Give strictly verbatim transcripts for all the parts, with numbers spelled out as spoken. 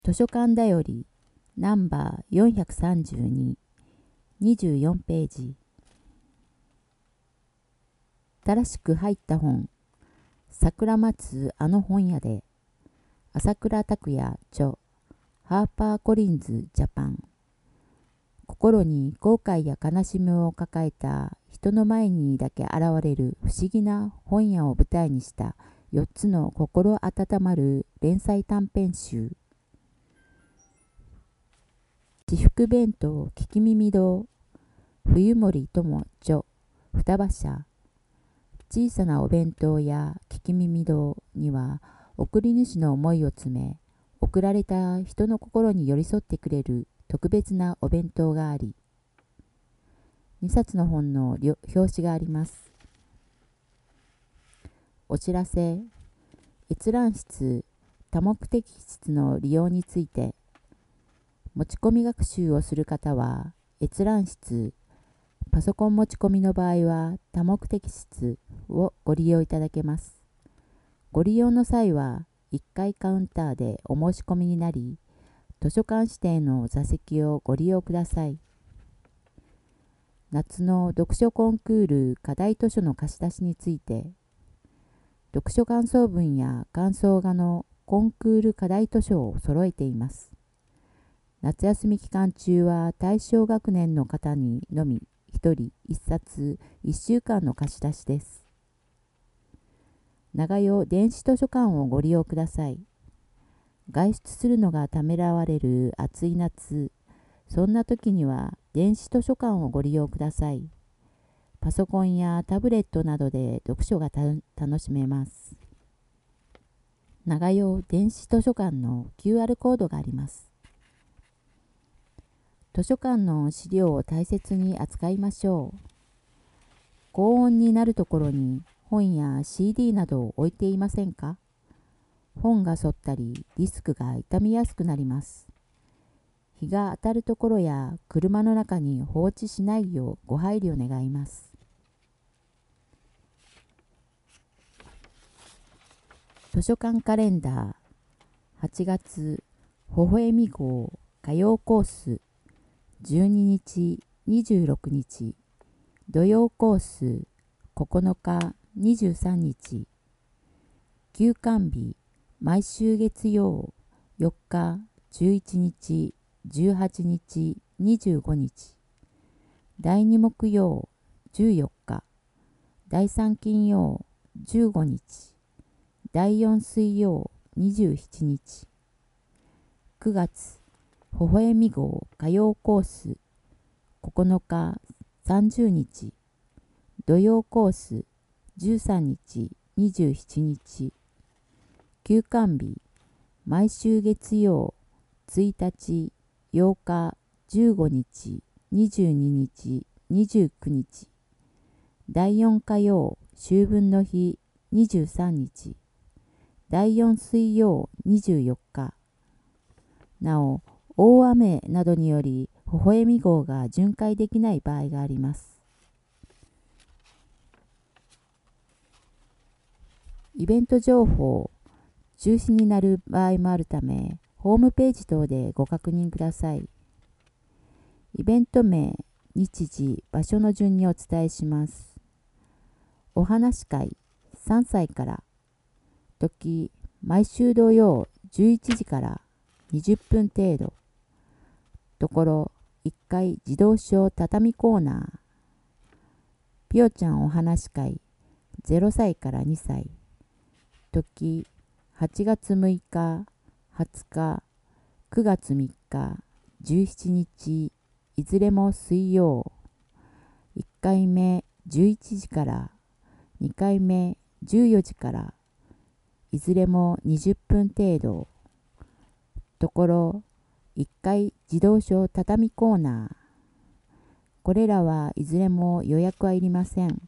図書館だよりナンバーよんひゃくさんじゅうに、にじゅうよんページ。新しく入った本、桜松あの本屋で、朝倉拓也著、ハーパーコリンズジャパン。心に後悔や悲しみを抱えた人の前にだけ現れる不思議な本屋を舞台にしたよっつの心温まる連載短編集。至福弁当聞き耳堂、冬森友著、双葉社。小さなお弁当や聞き耳堂には送り主の思いを詰め、送られた人の心に寄り添ってくれる特別なお弁当があり、にさつの本の表紙があります。お知らせ、閲覧室、多目的室の利用について、持ち込み学習をする方は閲覧室、パソコン持ち込みの場合は多目的室をご利用いただけます。ご利用の際はいっかいカウンターでお申し込みになり、図書館指定の座席をご利用ください。夏の読書コンクール課題図書の貸し出しについて、読書感想文や感想画のコンクール課題図書を揃えています。夏休み期間中は対象学年の方にのみひとりいっさついっしゅうかんの貸し出しです。長与電子図書館をご利用ください。外出するのがためらわれる暑い夏、そんな時には電子図書館をご利用ください。パソコンやタブレットなどで読書が楽しめます。長与電子図書館の キューアール コードがあります。図書館の資料を大切に扱いましょう。高温になるところに本や シーディー などを置いていませんか？本が反ったりディスクが傷みやすくなります。日が当たるところや車の中に放置しないようご配慮願います。図書館カレンダーはちがつ微笑み号火曜コースじゅうににちにじゅうろくにち土曜コースここのかにじゅうさんにち休館日毎週月曜よっかじゅういちにちじゅうはちにちにじゅうごにちだいに木曜じゅうよっかだいさん金曜じゅうごにちだいよん水曜にじゅうしちにちくがつ微笑み号火曜コースここのかさんじゅうにち土曜コースじゅうさんにちにじゅうしちにち休館日毎週月曜ついたちようかじゅうごにちにじゅうににちにじゅうくにちだいよん火曜秋分の日にじゅうさんにちだいよん水曜にじゅうよっかなお大雨などにより微笑み号が巡回できない場合があります。イベント情報中止になる場合もあるためホームページ等でご確認ください。イベント名、日時、場所の順にお伝えします。お話し会さんさいから時毎週土曜じゅういちじからにじゅっぷん程度ところいっかい児童書畳コーナーぴよちゃんお話し会ゼロさいからにさい時はちがつむいかはつかくがつみっかじゅうしちにちいずれも水曜いっかいめじゅういちじからにかいめじゅうよじからいずれもにじゅっぷん程度ところいっかい児童書畳コーナーこれらはいずれも予約はいりません。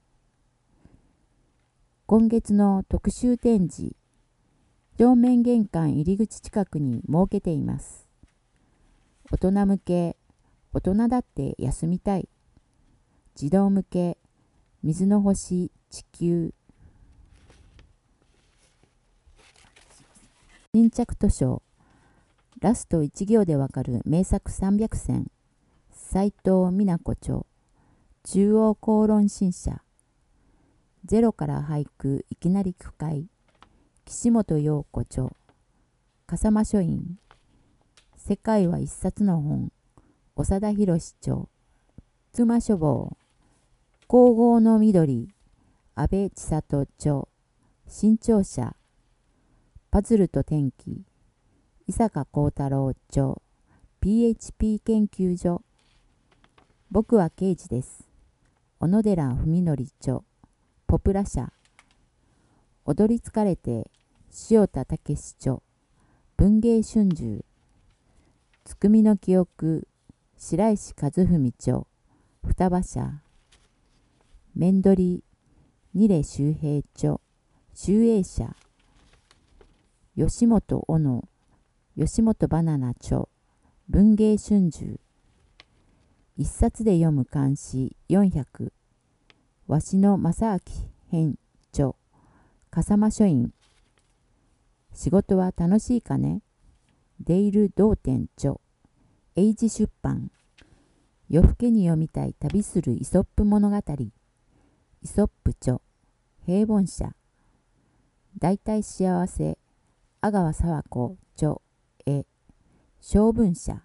今月の特集展示正面玄関入り口近くに設けています。大人向け大人だって休みたい児童向け水の星地球新着図書ラストいち行でわかる名作さんびゃくせん。斉藤美奈子著。中央公論新社。ゼロから俳句いきなり句会。岸本陽子著。笠間書院。世界は一冊の本。長田博著。妻書房。皇后の緑。安倍千里著。新潮社。パズルと天気。伊坂幸太郎著。ピーエイチピー 研究所。僕は刑事です。小野寺文則著。ポプラ社。踊り疲れて塩田武著。文芸春秋。つくみの記憶。白石和文著。双葉社。面取り。二礼周平著。集英社。吉本小野。吉本バナナ著。文芸春秋。一冊で読む漢詩よんひゃく。鷲野正明編著。笠間書院。仕事は楽しいかね。デイル同店著。英字出版。夜更けに読みたい旅するイソップ物語。イソップ著。平凡社。大体幸せ。阿川佐和子著。絵。小文社。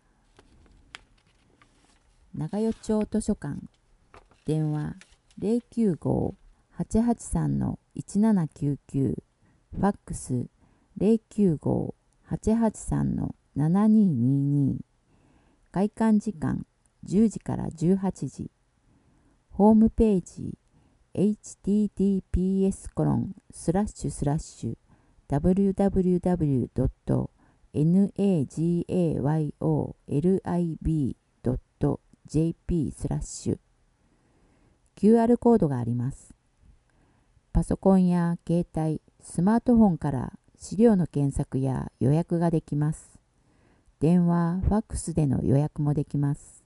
長与町図書館。電話 ゼロきゅうご はちはちさん いちななきゅうきゅう。ファックス ゼロきゅうご はちはちさん ななににに。開館時間じゅうじからじゅうはちじ。ホームページ エイチティーティーピーエスコロンスラッシュスラッシュダブリューダブリューダブリュードットネガヨドットジェーピー スラッシュ キューアール コードがあります。パソコンや携帯、スマートフォンから資料の検索や予約ができます。電話、ファックスでの予約もできます。